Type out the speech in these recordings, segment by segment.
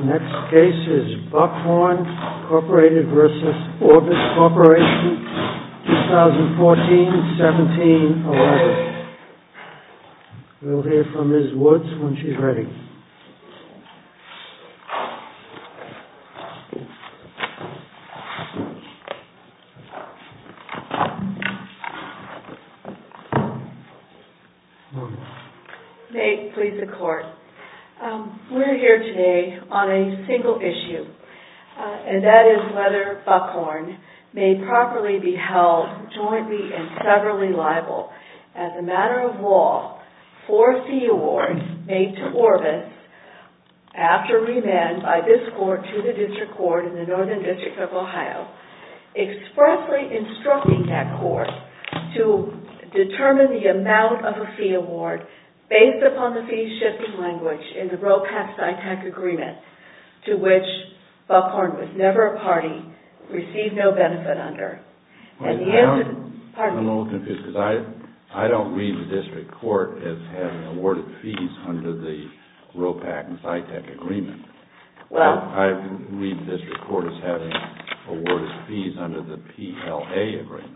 Next case is Buckhorn Incorporated versus Orbis Corporation, 2014-17-11. We'll hear from Ms. Woods when she's ready. May it please the Court. We're here today on a single issue, and that is whether Buckhorn may properly be held jointly and severally liable as a matter of law for a fee award made to Orbis after remand by this Court to the District Court in the Northern District of Ohio, expressly instructing that Court to determine the amount of a fee award based upon the fee-shifting language in the ROPAC-SITEC agreement, to which Buckhorn was never a party, received no benefit under. And the answer... I'm a little confused because I don't read the District Court as having awarded fees under the ROPAC and SITEC agreement. Well... I read the District Court as having awarded fees under the PLA agreement.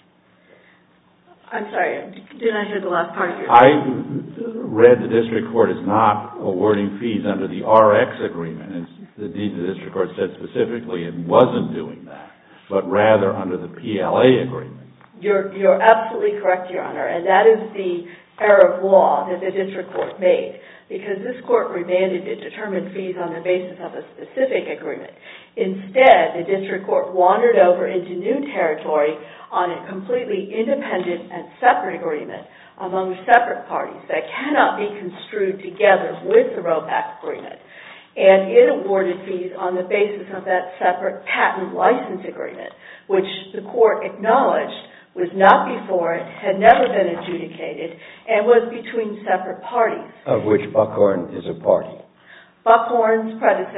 I'm sorry, didn't I hear the last part of your question? I read the District Court as not awarding fees under the RX agreement. And indeed, the District Court said specifically it wasn't doing that, but rather under the PLA agreement. You're absolutely correct, Your Honor, and that is the error of law that the District Court made, because this Court remanded to determine fees on the basis of a specific agreement. Instead, the District Court wandered over into new territory on a completely independent and separate agreement among separate parties that cannot be construed together with the ROPAC agreement. And it awarded fees on the basis of that separate patent license agreement, which the Court acknowledged was not before it, had never been adjudicated, and was between separate parties. Of which Buckhorn is a party. Buckhorn's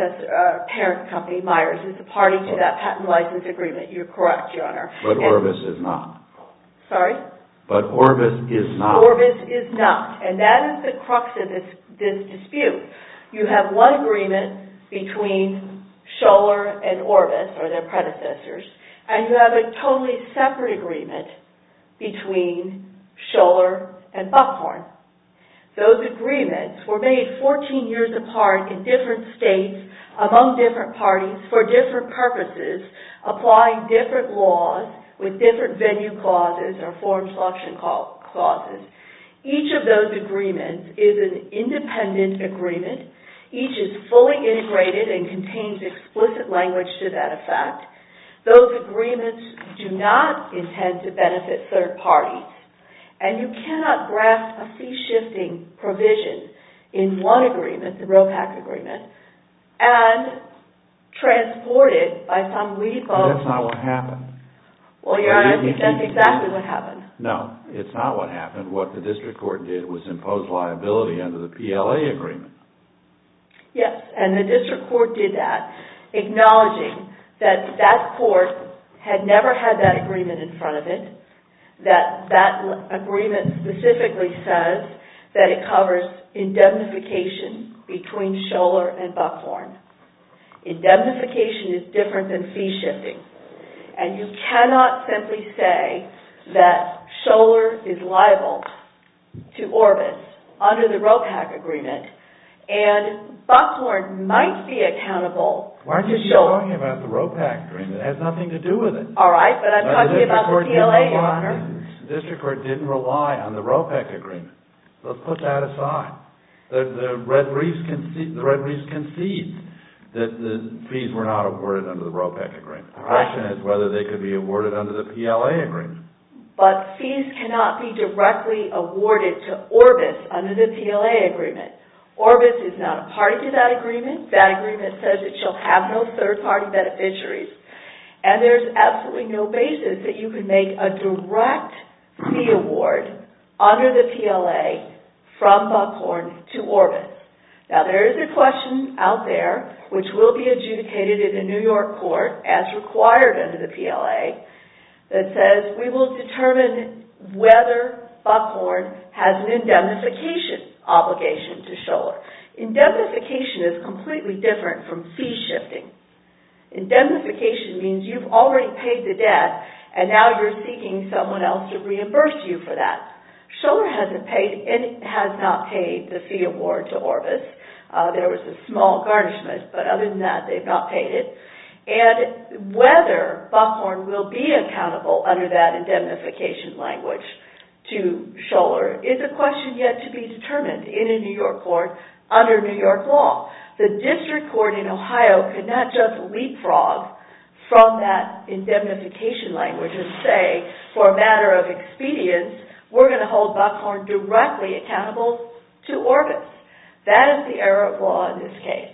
parent company, Myers, is a party to that patent license agreement. You're correct, Your Honor. But Orbis is not. Sorry? But Orbis is not. Orbis is not. And that is the crux of this dispute. You have one agreement between Scholler and Orbis, or their predecessors, and you have a totally separate agreement between Scholler and Buckhorn. Those agreements were made 14 years apart in different states, among different parties, for different purposes, applying different laws with different venue clauses or forum selection clauses. Each of those agreements is an independent agreement. Each is fully integrated and contains explicit language to that effect. Those agreements do not intend to benefit third parties. And you cannot graft a fee-shifting provision in one agreement, the ROPAC agreement, and transport it by some leap of... That's not what happened. Well, Your Honor, I think that's exactly what happened. No, it's not what happened. What the District Court did was impose liability under the PLA agreement. Yes, and the District Court did that, acknowledging that that court had never had that agreement in front of it, that agreement specifically says that it covers indemnification between Scholler and Buckhorn. Indemnification is different than fee-shifting. And you cannot simply say that Scholler is liable to Orbis under the ROPAC agreement, and Buckhorn might be accountable to Scholler. Why are you talking about the ROPAC agreement? It has nothing to do with it. All right, but I'm talking about the PLA, Your Honor. The District Court didn't rely on the ROPAC agreement. Let's put that aside. The Red Briefs concede that the fees were not awarded under the ROPAC agreement. The question is whether they could be awarded under the PLA agreement. But fees cannot be directly awarded to Orbis under the PLA agreement. Orbis is not a party to that agreement. That agreement says it shall have no third-party beneficiaries. And there's absolutely no basis that you can make a direct fee award under the PLA from Buckhorn to Orbis. Now, there is a question out there which will be adjudicated in a New York court as required under the PLA that says we will determine whether Buckhorn has an indemnification obligation to Scholler. Indemnification is completely different from fee shifting. Indemnification means you've already paid the debt, and now you're seeking someone else to reimburse you for that. Scholler has not paid the fee award to Orbis. There was a small garnishment, but other than that, they've not paid it. And whether Buckhorn will be accountable under that indemnification language to Scholler is a question yet to be determined in a New York court under New York law. The district court in Ohio could not just leapfrog from that indemnification language and say, for a matter of expedience, we're going to hold Buckhorn directly accountable to Orbis. That is the error of law in this case.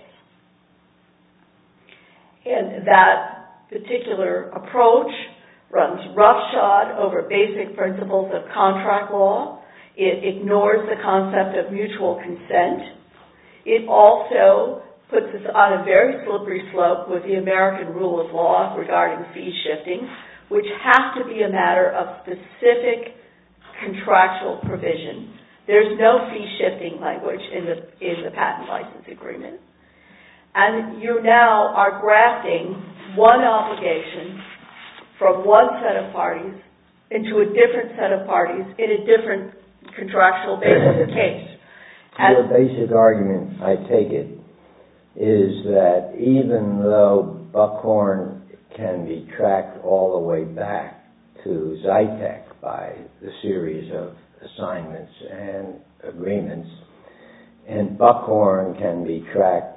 And that particular approach runs roughshod over basic principles of contract law. It ignores the concept of mutual consent. It also puts us on a very slippery slope with the American rule of law regarding fee shifting, which has to be a matter of specific contractual provision. There's no fee shifting language in the patent license agreement. And you now are grafting one obligation from one set of parties into a different set of parties in a different contractual basis case. Your basic argument, I take it, is that even though Buckhorn can be tracked all the way back to Zytec by the series of assignments and agreements, and Buckhorn can be tracked,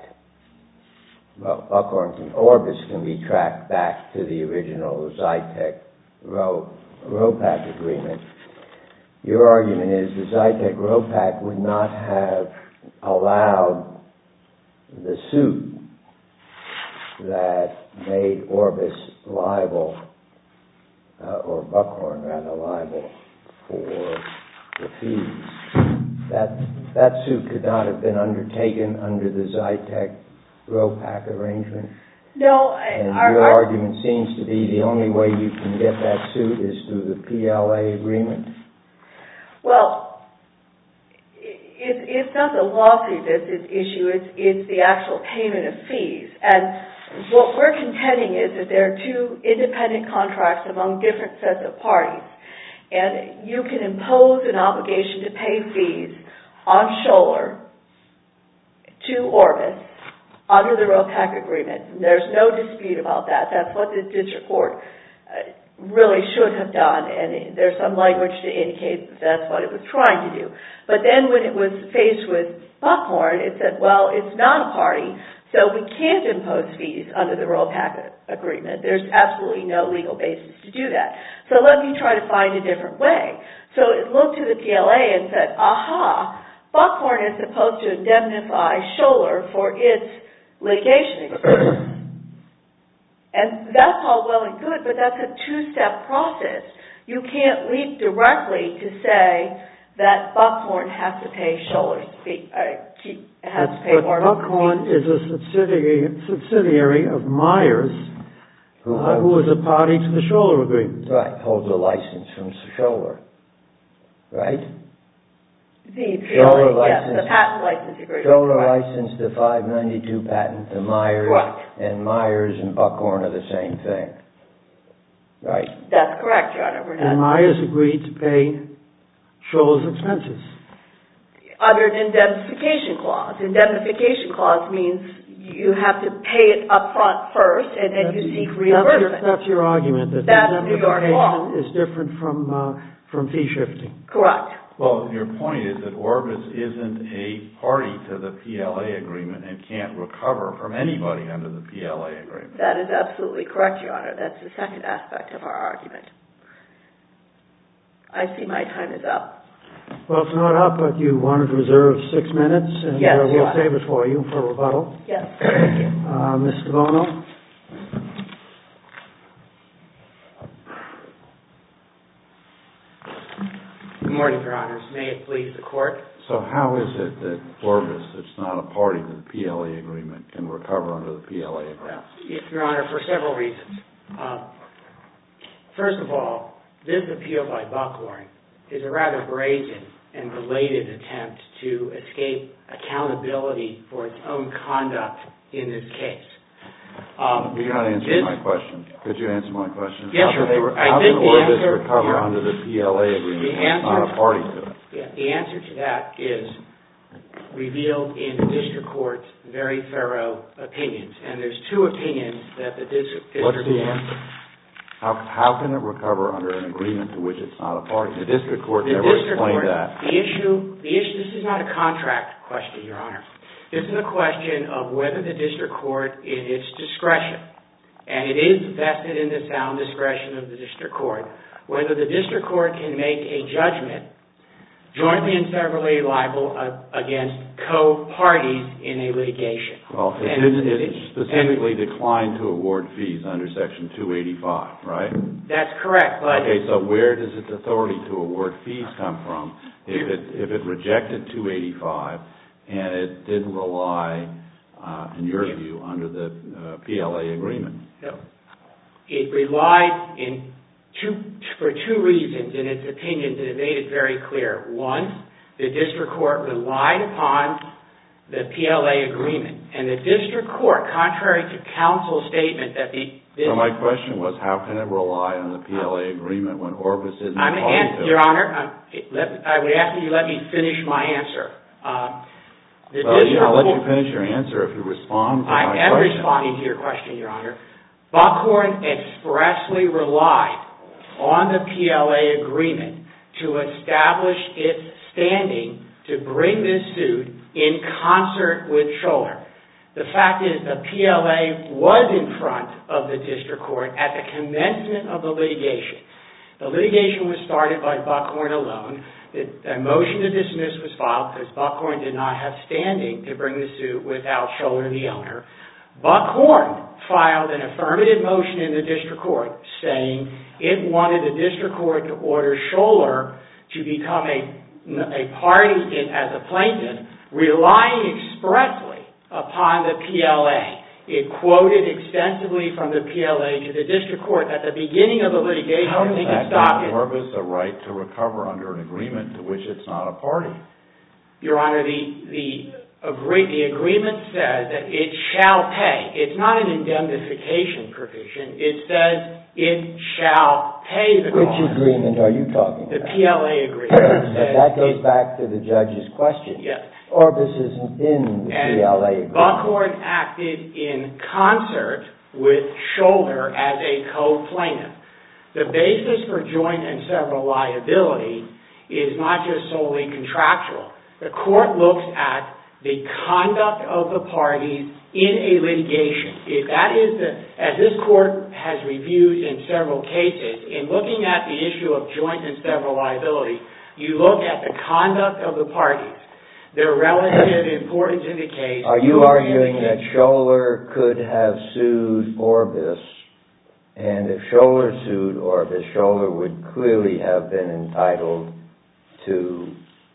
Orbis can be tracked back to the original Zytec ROPAC agreement. Your argument is the Zytec ROPAC would not have allowed the suit that made Orbis liable, or Buckhorn rather, liable for the fees. That suit could not have been undertaken under the Zytec ROPAC arrangement. No, and your argument seems to be the only way you can get that suit is through the PLA agreement. Well, it's not the lawsuit that's at issue, it's the actual payment of fees. And what we're contending is that there are two independent contracts among different sets of parties. And you can impose an obligation to pay fees on Scholler to Orbis under the ROPAC agreement. There's no dispute about that. That's what the district court really should have done, and there's some language to indicate that that's what it was trying to do. But then when it was faced with Buckhorn, it said, well, it's not a party, so we can't impose fees under the ROPAC agreement. There's absolutely no legal basis to do that. So let me try to find a different way. So it looked to the PLA and said, aha, Buckhorn is supposed to indemnify Scholler for its litigation expenses. And that's all well and good, but that's a two-step process. You can't leap directly to say that Buckhorn has to pay Scholler's fee, has to pay Orbis' But Buckhorn is a subsidiary of Myers, who is a party to the Scholler agreement. Right, holds a license from Scholler, right? The PLA, yes, the patent license agreement. Scholler licensed the 592 patent to Myers, correct. And Myers and Buckhorn are the same thing, right? That's correct, Your Honor. And Myers agreed to pay Scholler's expenses. Under an indemnification clause. Indemnification clause means you have to pay it up front first, and then you seek reimbursement. That's your argument, that indemnification is different from fee shifting. Correct. Well, your point is that Orbis isn't a party to the PLA agreement and can't recover from anybody under the PLA agreement. That is absolutely correct, Your Honor. That's the second aspect of our argument. I see my time is up. Well, it's not up, but you wanted to reserve 6 minutes, and yes, we'll save it for you for rebuttal. Yes, thank you. Mr. Bono? Good morning, Your Honors. May it please the Court. So how is it that Orbis, that's not a party to the PLA agreement, can recover under the PLA agreement? Your Honor, for several reasons. First of all, this appeal by Buckhorn is a rather brazen and belated attempt to escape accountability for its own conduct in this case. You're not answering my question. Could you answer my question? Yes, how I can think the Orbis answer, recover under the PLA agreement when it's not a party to it? Yeah, the answer to that is revealed in the district court's very thorough opinions. And there's two opinions that the district What's the court... answer? How can it recover under an agreement to which it's not a party? The district court The never district explained court, that. The issue, this is not a contract question, Your Honor. This is a question of whether the district court, in its discretion, and it is vested in the sound discretion of the district court, whether the district court can make a judgment jointly and severally liable against co-parties in a litigation. Well, it specifically declined to award fees under Section 285, right? That's correct, but... Okay, so where does its authority to award fees come from if it rejected 285 and it didn't rely, in your view, under the PLA agreement? No. It relied for two reasons in its opinions, and it made it very clear. One, the district court relied upon the PLA agreement, and the district court, contrary to counsel's statement that So my question was, how can it rely on the PLA agreement when Orbis isn't a party to it? Your Honor, I would ask that you let me finish my answer. I'll let you finish your answer if you respond to my question. I am responding to your question, Your Honor. Buckhorn expressly relied on the PLA agreement to establish its standing to bring this suit in concert with Scholler. The fact is the PLA was in front of the district court at the commencement of the litigation. The litigation was started by Buckhorn alone. A motion to dismiss was filed because Buckhorn did not have standing to bring the suit without Scholler, the owner. Buckhorn filed an affirmative motion in the district court saying it wanted the district court to order Scholler to become a party as a plaintiff, relying expressly upon the PLA. It quoted extensively from the PLA to the district court at the beginning of the litigation. How does that give Orbis a right to recover under an agreement to which it's not a party? Your Honor, the agreement says that it shall pay. It's not an indemnification provision. It says it shall pay the cost. Which agreement are you talking about? The PLA agreement. But that goes back to the judge's question. Yes. Orbis isn't in the PLA agreement. Buckhorn acted in concert with Scholler as a co-plaintiff. The basis for joint and several liability is not just solely contractual. The court looks at the conduct of the parties in a litigation. As this court has reviewed in several cases, in looking at the issue of joint and several liability, you look at the conduct of the parties, their relative importance in the case. Are you arguing that Scholler could have sued Orbis, and if Scholler sued Orbis, Scholler would clearly have been entitled to,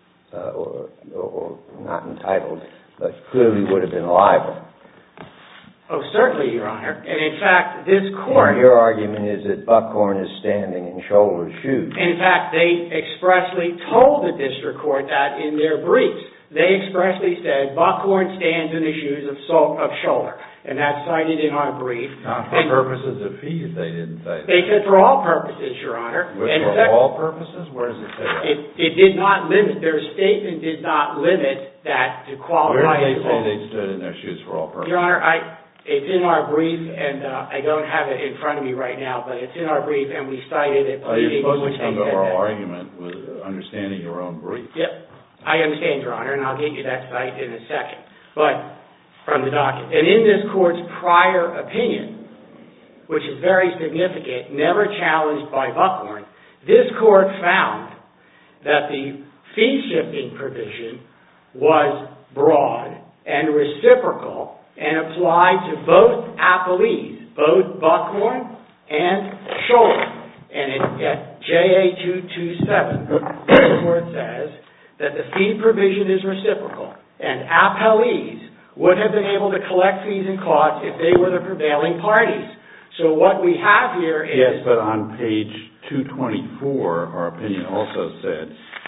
or not entitled, but clearly would have been liable? Oh, certainly, Your Honor. And in fact, this court... And your argument is that Buckhorn is standing in Scholler's shoes. In fact, they expressly told the district court that in their briefs. They expressly said Buckhorn stands in the shoes of Scholler. And that's cited in our brief. Not for purposes of fees, they didn't say that. They said for all purposes, Your Honor. For all purposes? Where does it say that? It did not limit. Their statement did not limit that to qualify. Where did they say they stood in their shoes for all purposes? Your Honor, it's in our brief, and I don't have it in front of me right now, but it's in our brief, and we cited it. You're supposed to come to oral argument with understanding your own brief. Yep. I understand, Your Honor, and I'll get you that cite in a second. But from the docket. And in this court's prior opinion, which is very significant, never challenged by Buckhorn, this court found that the fee-shifting provision was broad and reciprocal and applied to both appellees, both Buckhorn and Scholler. And at JA 227, the court says that the fee provision is reciprocal, and appellees would have been able to collect fees and costs if they were the prevailing parties. So what we have here is... Yes, but on page 224, our opinion also said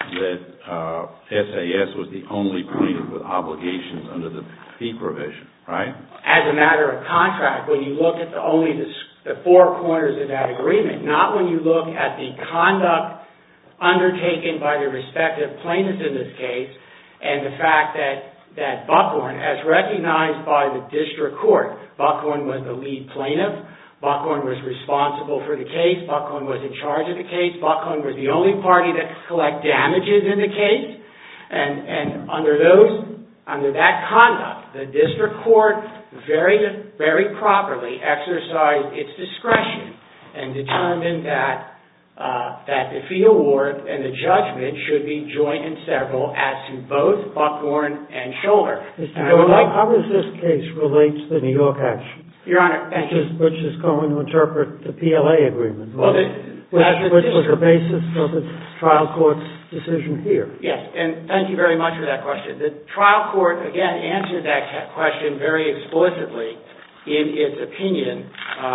that SAS was the only plaintiff with obligations under the fee provision, right? As a matter of contract, when you look at only the four corners of that agreement, not when you look at the conduct undertaken by the respective plaintiffs in this case, and the fact that Buckhorn, as recognized by the district court, Buckhorn was the lead plaintiff, Buckhorn was responsible for the case, Buckhorn was in charge of the case, Buckhorn was the only party that could collect damages in the case, and under that conduct, the district court very, very properly exercised its discretion and determined that the fee award and the judgment should be joint and several as to both Buckhorn and Scholler. How does this case relate to the New York action? Your Honor, thank you. Which is going to interpret the PLA agreement, well, which was the basis of the trial court's decision here. Yes, and thank you very much for that question. The trial court, again, answered that question very explicitly in its opinion,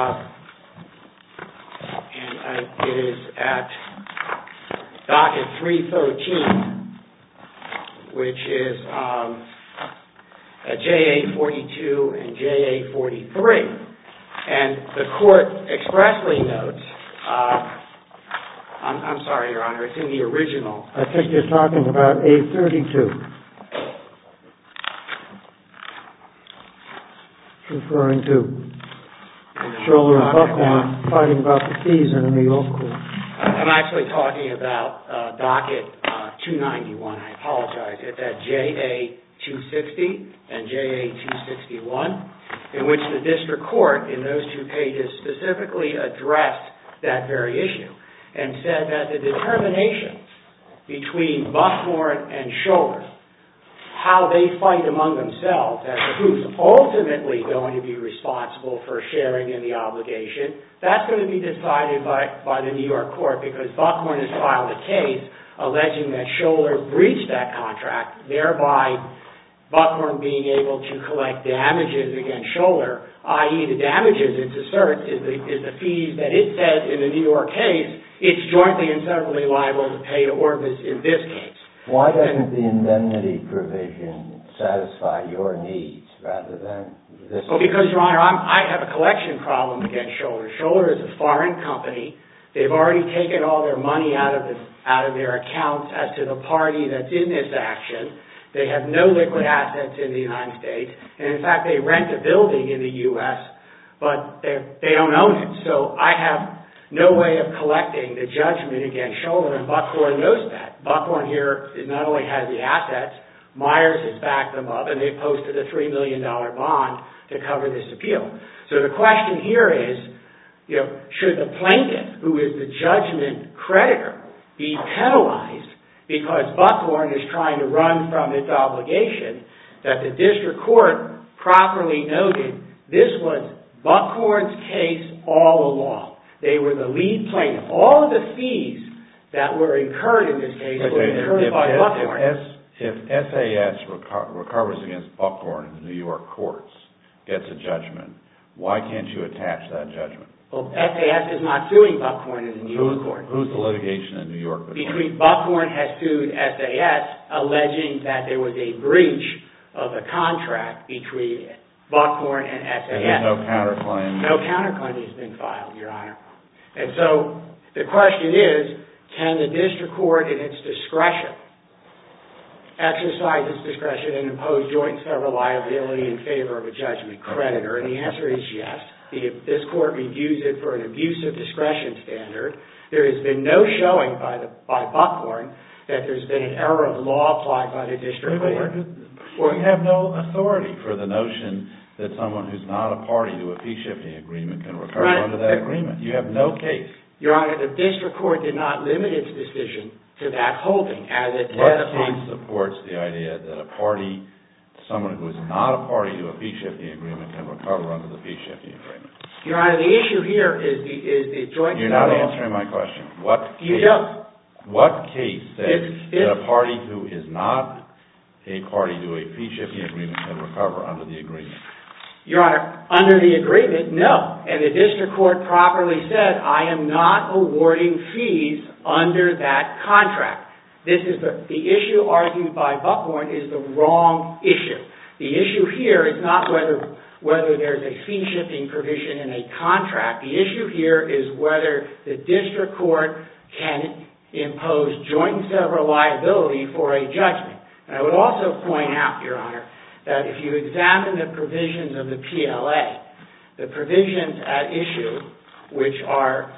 and it is at docket 313, which is JA 42 and JA 43. And the court expressly notes, I'm sorry, Your Honor, it's in the original. I think you're talking about A32. Referring to Scholler and Buckhorn fighting about the fees in a New York court. I'm actually talking about docket 291. I apologize. It's at JA 260 and JA 261, in which the district court in those two pages specifically addressed that very issue and said that the determination between Buckhorn and Scholler, how they fight among themselves as to who's ultimately going to be responsible for sharing in the obligation, that's going to be decided by the New York court, because Buckhorn has filed a case alleging that Scholler breached that contract, thereby Buckhorn being able to collect damages against Scholler, i.e. the damages it asserts is the fees that it says in the New York case it's jointly and severally liable to pay to Orbis in this case. Why doesn't the indemnity provision satisfy your needs rather than this? Well, because, Your Honor, I have a collection problem against Scholler. Scholler is a foreign company. They've already taken all their money out of their accounts as to the party that's in this action. They have no liquid assets in the United States. And, in fact, they rent a building in the U.S., but they don't own it. So I have no way of collecting the judgment against Scholler, and Buckhorn knows that. Buckhorn here not only has the assets, Myers has backed them up, and they've posted a $3 million bond to cover this appeal. So the question here is, should the plaintiff, who is the judgment creditor, be penalized because Buckhorn is trying to run from its obligation? That the district court properly noted this was Buckhorn's case all along. They were the lead plaintiff. All of the fees that were incurred in this case were incurred by Buckhorn. If SAS recovers against Buckhorn in the New York courts, gets a judgment, why can't you attach that judgment? Well, SAS is not suing Buckhorn in the New York court. Who's the litigation in New York? Between Buckhorn has sued SAS, alleging that there was a breach of the contract between Buckhorn and SAS. And there's no counterclaim? No counterclaim has been filed, Your Honor. And so the question is, can the district court in its discretion exercise its discretion and impose joint and several liability in favor of a judgment creditor? And the answer is yes. If this court reviews it for an abuse of discretion standard, there has been no showing by Buckhorn that there's been an error of law applied by the district court. We have no authority for the notion that someone who's not a party to a fee-shifting agreement can recover under that agreement. You have no case. Your Honor, the district court did not limit its decision to that holding, as it said. What case supports the idea that a party, someone who is not a party to a fee-shifting agreement, can recover under the fee-shifting agreement? Your Honor, the issue here is the joint... You're not answering my question. What case says that a party who is not a party to a fee-shifting agreement can recover under the agreement? Your Honor, under the agreement, no. And the district court properly said, I am not awarding fees under that contract. The issue argued by Buckhorn is the wrong issue. The issue here is not whether there's a fee-shifting provision in a contract. The issue here is whether the district court can impose joint and several liability for a judgment. And I would also point out, Your Honor, that if you examine the provisions of the PLA, the provisions at issue, which are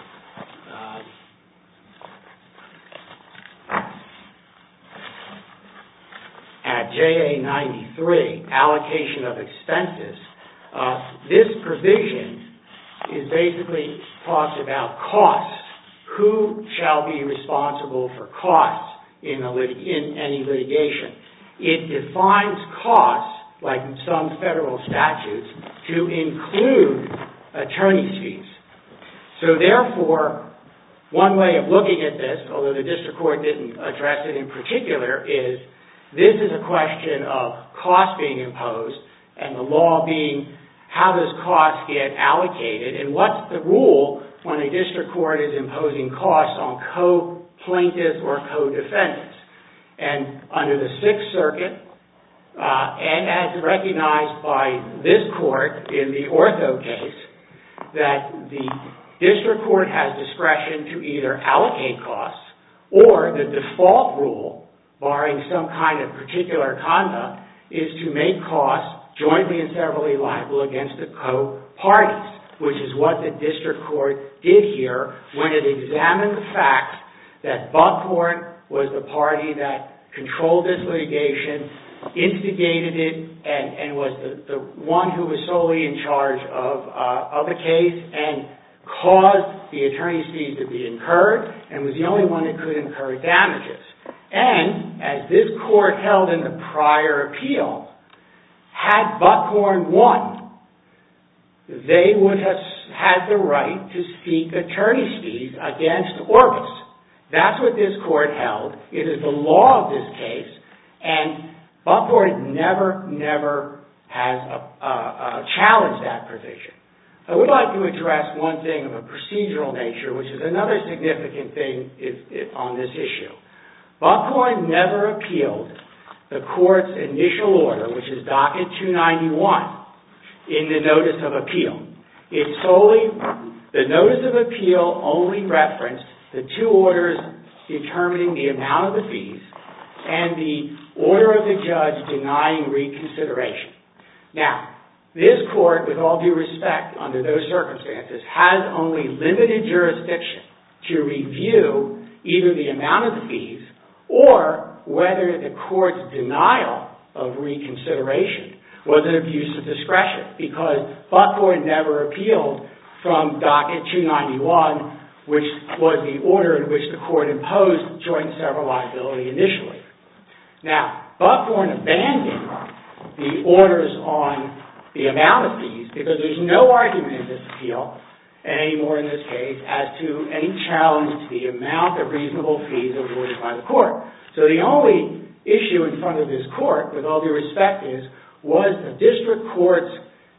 at JA 93, allocation of expenses, this provision is basically talks about costs. Who shall be responsible for costs in any litigation? It defines costs, like some federal statutes, to include attorney's fees. So therefore, one way of looking at this, although the district court didn't address it in particular, is this is a question of cost being imposed and the law being how does cost get allocated and what's the rule when a district court is imposing costs on co-plaintiffs or co-defendants. And under the Sixth Circuit, and as recognized by this court in the Ortho case, that the district court has discretion to either allocate costs or the default rule, barring some kind of particular conduct, is to make costs jointly and severally liable against the co-parties, which is what the district court did here when it examined the fact that Buckhorn was the party that controlled this litigation, instigated it, and was the one who was solely in charge of the case and caused the attorney's fees to be incurred and was the only one that could incur damages. And, as this court held in the prior appeal, had Buckhorn won, they would have had the right to seek attorney's fees against Orbis. That's what this court held. It is the law of this case, and Buckhorn never has challenged that provision. I would like to address one thing of a procedural nature, which is another significant thing on this issue. Buckhorn never appealed the court's initial order, which is docket 291, in the notice of appeal. The notice of appeal only referenced the two orders determining the amount of the fees and the order of the judge denying reconsideration. Now, this court, with all due respect, under those circumstances, has only limited jurisdiction to review either the amount of the fees or whether the court's denial of reconsideration was an abuse of discretion, because Buckhorn never appealed from docket 291, which was the order in which the court imposed joint and several liability initially. Now, Buckhorn abandoned the orders on the amount of fees because there's no argument in this appeal, and anymore in this case, as to any challenge to the amount of reasonable fees awarded by the court. So the only issue in front of this court, with all due respect, was the district court's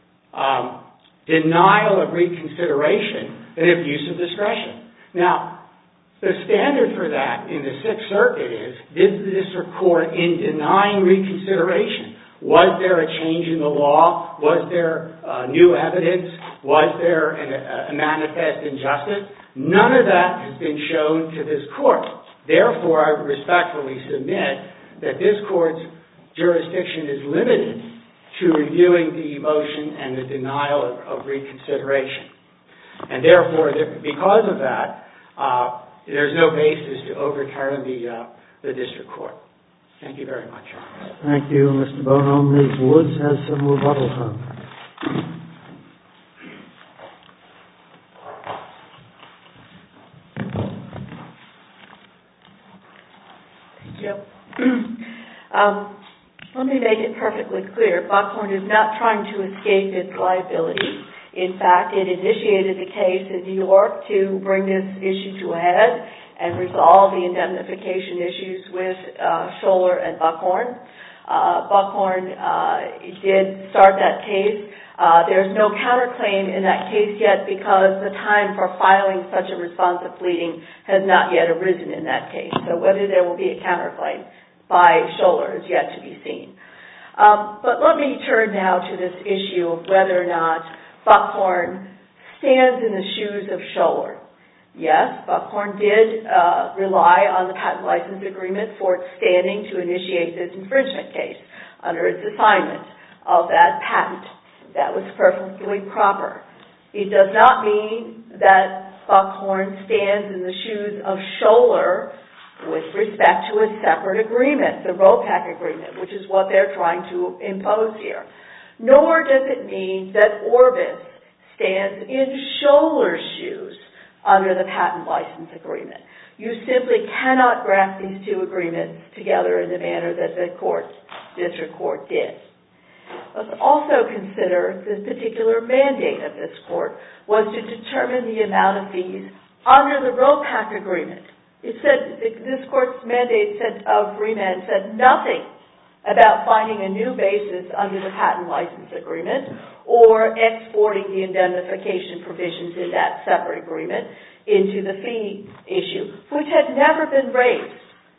denial of reconsideration an abuse of discretion. Now, the standard for that in the Sixth Circuit is, did the district court, in denying reconsideration, was there a change in the law? Was there new evidence? Was there a manifest injustice? None of that has been shown to this court. Therefore, I respectfully submit that this court's jurisdiction is limited to reviewing the motion and the denial of reconsideration. And therefore, because of that, there's no basis to overturn the district court. Thank you very much, Your Honor. Thank you, Mr. Bono. Ms. Woods has some rebuttal time. Thank you. Let me make it perfectly clear. Buckhorn is not trying to escape its liability. In fact, it initiated the case in New York to bring this issue to a head and resolve the indemnification issues with Scholler and Buckhorn. Buckhorn did start that case. There's no counterclaim in that case yet because the time for filing such a responsive pleading has not yet arisen in that case. So whether there will be a counterclaim by Scholar is yet to be seen. But let me turn now to this issue of whether or not Buckhorn stands in the shoes of Scholar. Yes, Buckhorn did rely on the patent license agreement for its standing to initiate this infringement case under its assignment of that patent. That was perfectly proper. It does not mean that Buckhorn stands in the shoes of Scholar with respect to a separate agreement, the ROPAC agreement, which is what they're trying to impose here. Nor does it mean that Orbis stands in Scholar's shoes under the patent license agreement. You simply cannot graph these two agreements together in the manner that the district court did. Let's also consider the particular mandate of this court was to determine the amount of fees under the ROPAC agreement. It said, this court's mandate of remand said nothing about finding a new basis under the patent license agreement or exporting the indemnification provisions in that separate agreement into the fee issue, which had never been raised.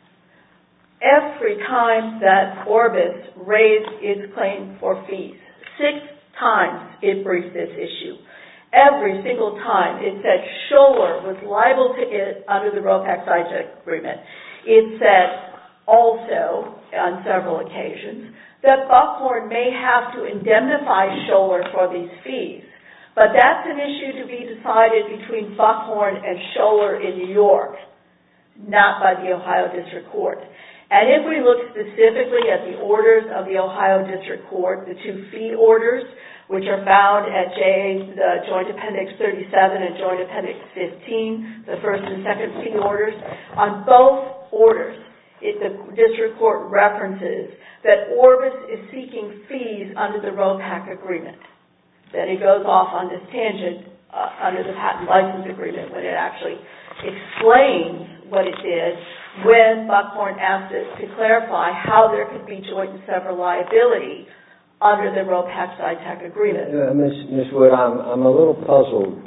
Every time that Orbis raised its claim for fees, 6 times it briefed this issue. Every single time it said Scholar was liable to it under the ROPAC SITEC agreement. It said also, on several occasions, that Buckhorn may have to indemnify Scholar for these fees. But that's an issue to be decided between Buckhorn and Scholar in New York, not by the Ohio District Court. And if we look specifically at the orders of the Ohio District Court, the 2 fee orders, which are found at the Joint Appendix 37 and Joint Appendix 15, the first and second fee orders, on both orders, the District Court references that Orbis is seeking fees under the ROPAC agreement. Then it goes off on this tangent under the patent license agreement when it actually explains what it did when Buckhorn asked it to clarify how there could be joint and several liability under the ROPAC SITEC agreement. Ms. Wood, I'm a little puzzled.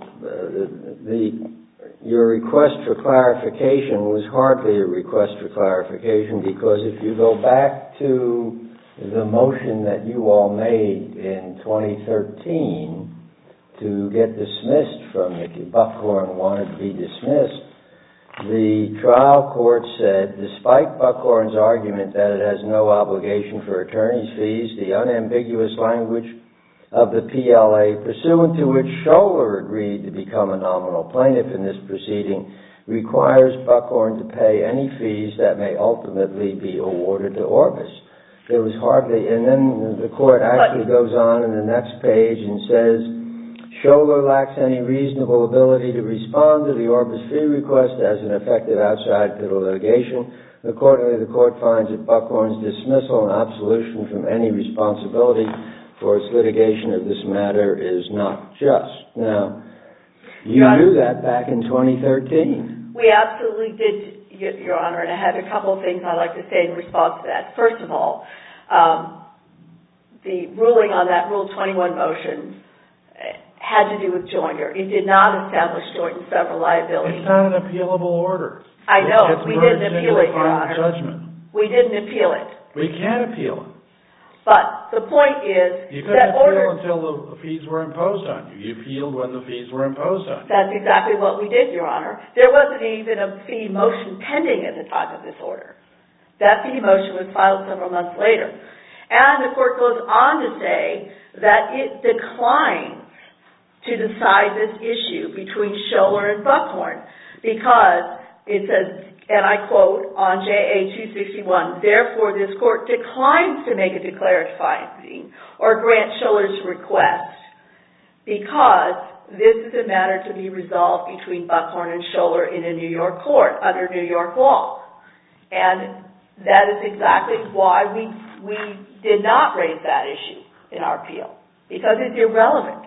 Your request for clarification was hardly a request for clarification because if you go back to the motion that you all made in 2013 to get dismissed from it, Buckhorn wanted to be dismissed, the trial court said, despite Buckhorn's argument that it has no obligation for attorney's fees, the unambiguous language of the PLA, pursuant to which Scholar agreed to become a nominal plaintiff in this proceeding, requires Buckhorn to pay any fees that may ultimately be awarded to Orbis. There was hardly, and then the court actually goes on in the next page and says, Scholar lacks any reasonable ability to respond to the Orbis fee request as an effective outside bit of litigation. Accordingly, the court finds that Buckhorn's dismissal and absolution from any responsibility for its litigation of this matter is not just. Now, you knew that back in 2013. We absolutely did, Your Honor, and I have a couple of things I'd like to say in response to that. First of all, the ruling on that Rule 21 motion had to do with joinder. It did not establish joint and several liability. It's not an appealable order. I know. We didn't appeal it, Your Honor. Judgment. We didn't appeal it. We can't appeal it. But the point is you couldn't appeal until the fees were imposed on you. You appealed when the fees were imposed on you. That's exactly what we did, Your Honor. There wasn't even a fee motion pending at the time of this order. That fee motion was filed several months later. And the court goes on to say that it declines to decide this issue between Scholar and Buckhorn because it says, and I quote on JA 261, therefore this court declines to make a declarative finding or grant Scholar's request because this is a matter to be resolved between Buckhorn and Scholar in a New York court under New York law. And that is exactly why we did not raise that issue in our appeal, because it's irrelevant.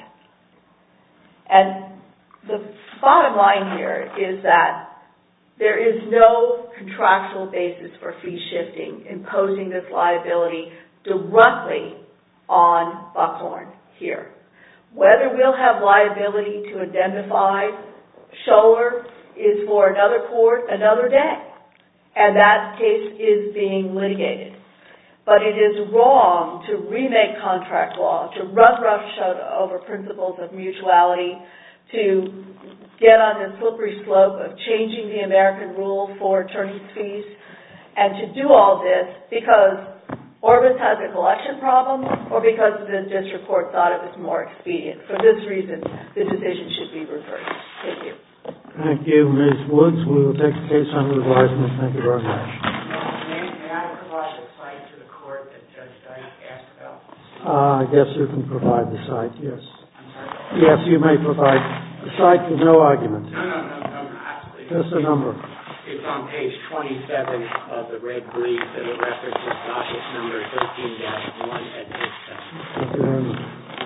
And the bottom line here is that there is no contractual basis for fee shifting, imposing this liability directly on Buckhorn here. Whether we'll have liability to indemnify Scholler is for another court, another day, and that case is being litigated. But it is wrong to remake contract law, to run roughshod over principles of mutuality, to get on the slippery slope of changing the American rule for attorney's fees, and to do all this because Orbis has a collection problem or because the district court thought it was more expedient. For this reason, the decision should be reversed. Thank you. Thank you, Ms. Woods. We will take the case under advisement. Thank you very much. May I provide the site to the court that Judge Dyke asked about? I guess you can provide the site, yes. I'm sorry? Yes, you may provide the site with no argument. No, absolutely. Just a number. It's on page 27 of the red brief, and it references docket number 13-1 at page 7. Thank you very much.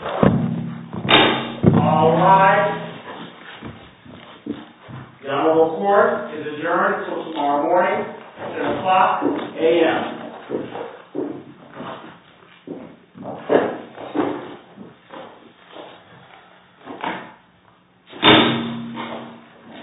All rise. The Honorable Court is adjourned until tomorrow morning at 10 o'clock a.m.